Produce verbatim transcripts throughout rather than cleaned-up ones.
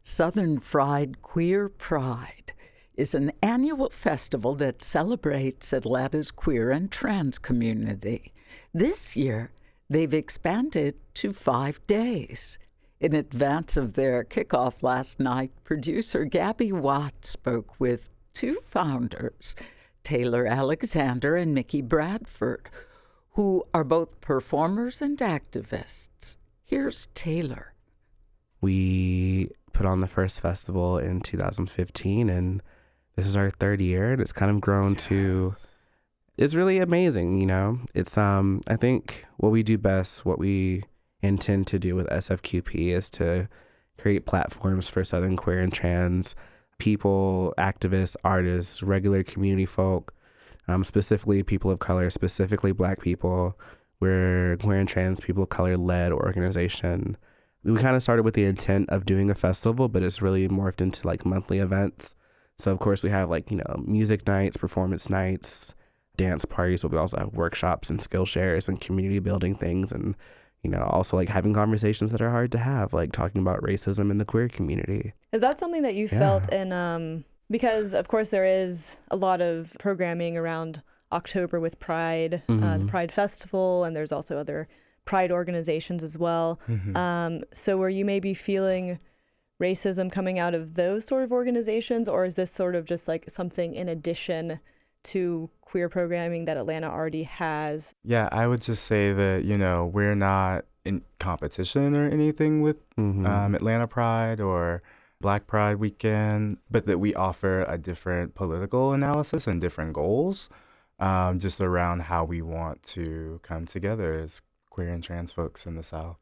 Southern Fried Queer Pride is an annual festival that celebrates Atlanta's queer and trans community. This year, they've expanded to five days. In advance of their kickoff last night, producer Gabby Watt spoke with two founders, Taylor Alexander and Mickey Bradford, who are both performers and activists. Here's Taylor. We put on the first festival in two thousand fifteen, and this is our third year, and it's kind of grown yes. to, it's really amazing, you know? It's, um, I think what we do best, what we intend to do with S F Q P is to create platforms for Southern queer and trans people, activists, artists, regular community folk, um, specifically people of color, specifically Black people. We're queer and trans people of color led organization. We kind of started with the intent of doing a festival, but it's really morphed into like monthly events. So of course we have like, you know, music nights, performance nights, dance parties, but we also have workshops and skill shares and community building things, and, you know, also like having conversations that are hard to have, like talking about racism in the queer community. Is that something that you yeah. felt in, um, because of course there is a lot of programming around October with Pride, mm-hmm. uh, the Pride Festival, and there's also other Pride organizations as well. Mm-hmm. Um, so were you maybe feeling racism coming out of those sort of organizations, or is this sort of just like something in addition to queer programming that Atlanta already has? Yeah, I would just say that, you know, we're not in competition or anything with mm-hmm. um, Atlanta Pride or Black Pride Weekend, but that we offer a different political analysis and different goals um, just around how we want to come together as queer and trans folks in the South.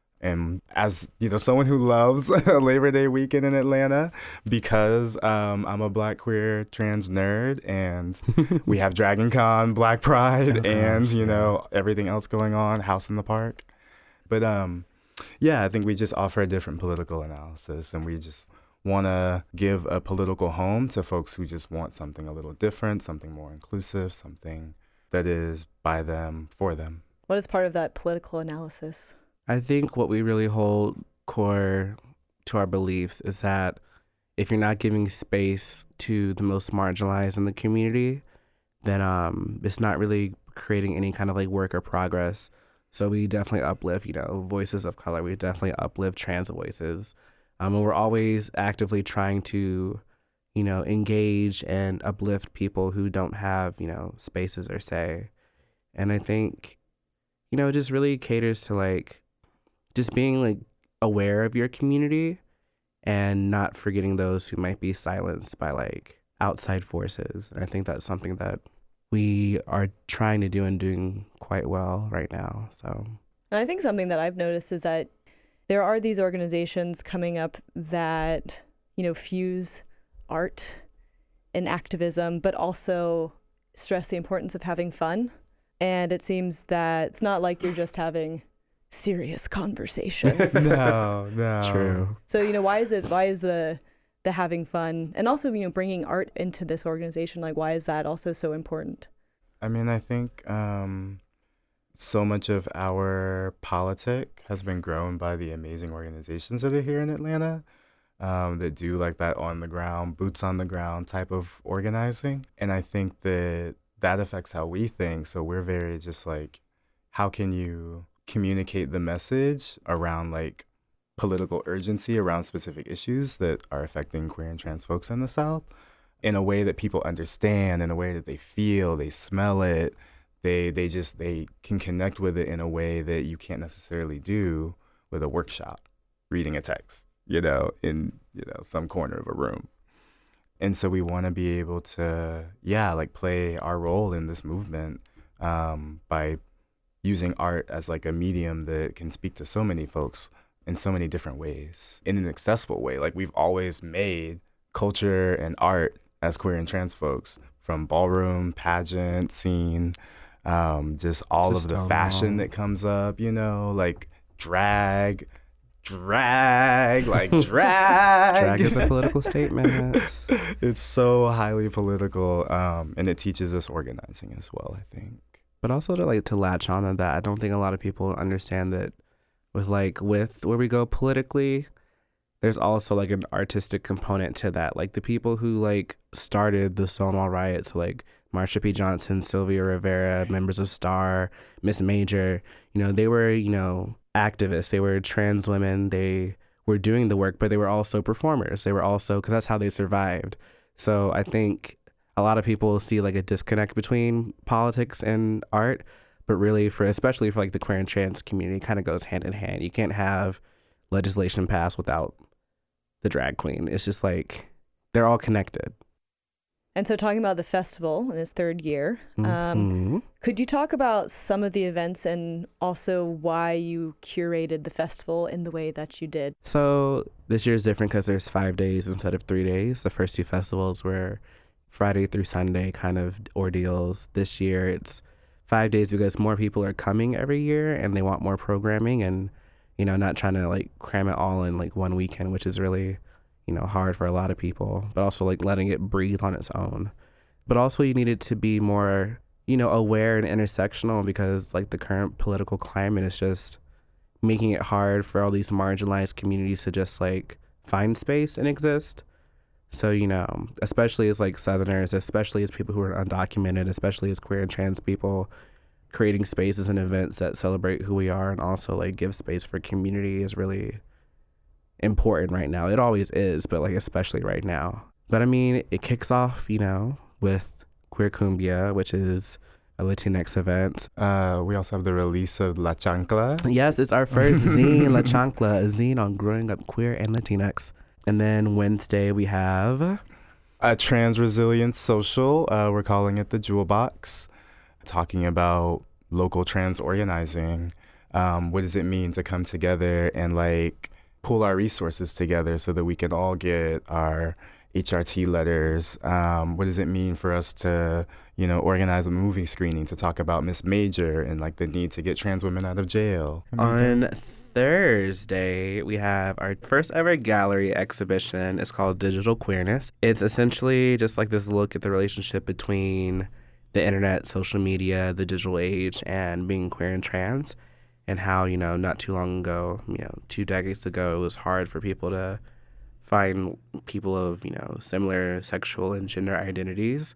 And as, you know, someone who loves Labor Day weekend in Atlanta, because um, I'm a Black queer trans nerd, and we have Dragon Con, Black Pride, oh, and, gosh, you know, yeah. everything else going on, House in the Park. But um, yeah, I think we just offer a different political analysis, and we just want to give a political home to folks who just want something a little different, something more inclusive, something that is by them, for them. What is part of that political analysis? I think what we really hold core to our beliefs is that if you're not giving space to the most marginalized in the community, then um, it's not really creating any kind of like work or progress. So we definitely uplift, you know, voices of color. We definitely uplift trans voices. Um, and we're always actively trying to, you know, engage and uplift people who don't have, you know, spaces or say. And I think, you know, it just really caters to like, just being like aware of your community and not forgetting those who might be silenced by like outside forces. And I think that's something that we are trying to do and doing quite well right now. So, and I think something that I've noticed is that there are these organizations coming up that, you know, fuse art and activism, but also stress the importance of having fun. And it seems that it's not like you're just having serious conversations. no, no. True. So, you know, why is it, why is the, the having fun and also, you know, bringing art into this organization, like why is that also so important? I mean, I think um, so much of our politic has been grown by the amazing organizations that are here in Atlanta um, that do like that on the ground, boots on the ground type of organizing. And I think that that affects how we think. So we're very just like, how can you communicate the message around like political urgency around specific issues that are affecting queer and trans folks in the South in a way that people understand, in a way that they feel, they smell it, they they just, they can connect with it in a way that you can't necessarily do with a workshop, reading a text, you know, in, you know, some corner of a room. And so we want to be able to, yeah, like play our role in this movement um, by using art as like a medium that can speak to so many folks in so many different ways, in an accessible way. Like we've always made culture and art as queer and trans folks, from ballroom, pageant, scene, um, just all just of the fashion that comes up, you know, like drag, drag, like drag. Drag is a political statement. It's so highly political, um, and it teaches us organizing as well, I think. But also to like to latch on to that, I don't think a lot of people understand that with like with where we go politically, there's also like an artistic component to that. Like the people who like started the Stonewall riots, like Marsha P. Johnson, Sylvia Rivera, members of STAR, Miss Major, you know, they were, you know, activists. They were trans women. They were doing the work, but they were also performers. They were also, because that's how they survived. So I think a lot of people see like a disconnect between politics and art, but really for, especially for like the queer and trans community, it kind of goes hand in hand. You can't have legislation passed without the drag queen. It's just like, they're all connected. And so talking about the festival in its third year, um, mm-hmm. could you talk about some of the events and also why you curated the festival in the way that you did? So this year is different because there's five days instead of three days. The first two festivals were Friday through Sunday kind of ordeals. This year it's five days because more people are coming every year and they want more programming and, you know, not trying to like cram it all in like one weekend, which is really, you know, hard for a lot of people, but also like letting it breathe on its own. But also you needed to be more, you know, aware and intersectional because like the current political climate is just making it hard for all these marginalized communities to just like find space and exist. So, you know, especially as like Southerners, especially as people who are undocumented, especially as queer and trans people, creating spaces and events that celebrate who we are and also like give space for community is really important right now. It always is, but like especially right now. But I mean, it kicks off, you know, with Queer Cumbia, which is a Latinx event. Uh, we also have the release of La Chancla. Yes, it's our first zine, La Chancla, a zine on growing up queer and Latinx. And then Wednesday we have a Trans Resilience Social. Uh, we're calling it the Jewel Box, talking about local trans organizing. Um, what does it mean to come together and like pull our resources together so that we can all get our H R T letters? Um, what does it mean for us to, you know, organize a movie screening to talk about Miss Major and like the need to get trans women out of jail? On Thursday, we have our first ever gallery exhibition. It's called Digital Queerness. It's essentially just like this look at the relationship between the internet, social media, the digital age, and being queer and trans. And how, you know, not too long ago, you know, two decades ago, it was hard for people to find people of, you know, similar sexual and gender identities.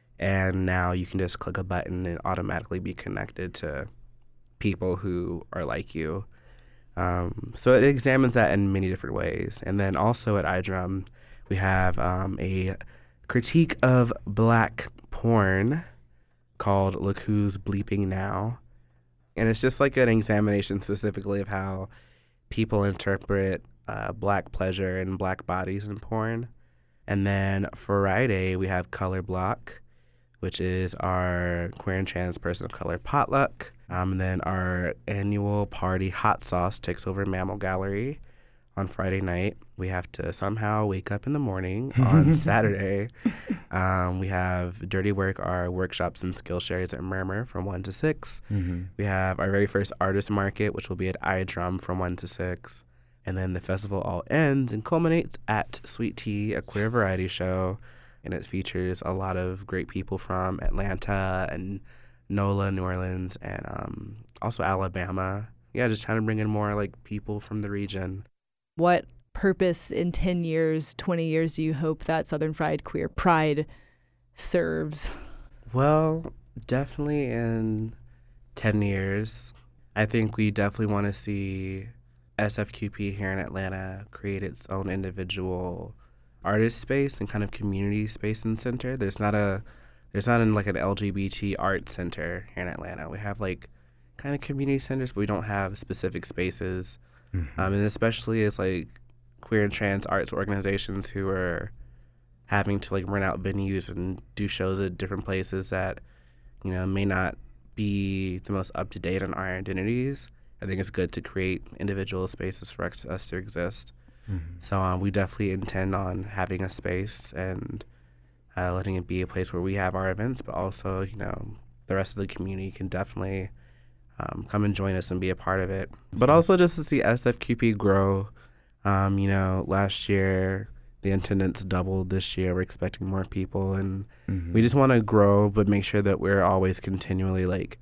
And now you can just click a button and automatically be connected to people who are like you. Um, so it examines that in many different ways. And then also at iDrum, we have um, a critique of Black porn called Look Who's Bleeping Now. And it's just like an examination specifically of how people interpret uh, Black pleasure and Black bodies in porn. And then Friday, we have Color Block, which is our queer and trans person of color potluck. Um, and then our annual party Hot Sauce takes over Mammal Gallery on Friday night. We have to somehow wake up in the morning on Saturday. Um, we have Dirty Work, our workshops and skill shares at Murmur from one to six. Mm-hmm. We have our very first artist market, which will be at iDrum from one to six. And then the festival all ends and culminates at Sweet Tea, a queer variety show. And it features a lot of great people from Atlanta and NOLA, New Orleans, and um, also Alabama. Yeah, just trying to bring in more like people from the region. What purpose in ten years, twenty years do you hope that Southern Fried Queer Pride serves? Well, definitely in ten years, I think we definitely want to see S F Q P here in Atlanta create its own individual artist space and kind of community space and center. There's not a, there's not in like an L G B T art center here in Atlanta. We have like kind of community centers, but we don't have specific spaces. Mm-hmm. Um, and especially as like queer and trans arts organizations who are having to like rent out venues and do shows at different places that, you know, may not be the most up to date on our identities. I think it's good to create individual spaces for us, us to exist. Mm-hmm. So um, we definitely intend on having a space and uh, letting it be a place where we have our events, but also, you know, the rest of the community can definitely um, come and join us and be a part of it. But also just to see S F Q P grow. Um, you know, last year the attendance doubled. This year we're expecting more people, and mm-hmm. we just want to grow, but make sure that we're always continually like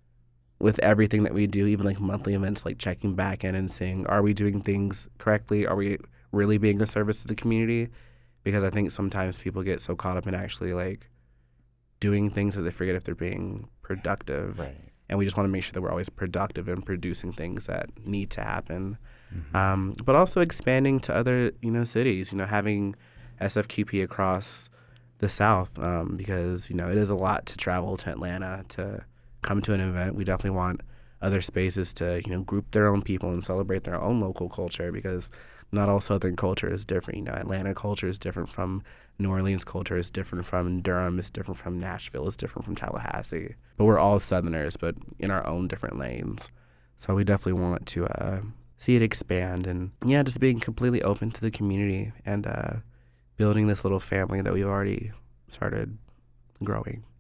with everything that we do, even like monthly events, like checking back in and saying, are we doing things correctly? Are we really being a service to the community, because I think sometimes people get so caught up in actually like doing things that they forget if they're being productive. Right. And we just want to make sure that we're always productive in producing things that need to happen. Mm-hmm. Um, but also expanding to other, you know, cities, you know, having S F Q P across the South, um, because, you know, it is a lot to travel to Atlanta to come to an event. We definitely want other spaces to, you know, group their own people and celebrate their own local culture, because not all Southern culture is different. You know, Atlanta culture is different from New Orleans culture, is different from Durham, is different from Nashville, is different from Tallahassee. But we're all Southerners, but in our own different lanes. So we definitely want to uh, see it expand, and yeah, just being completely open to the community and uh, building this little family that we've already started growing.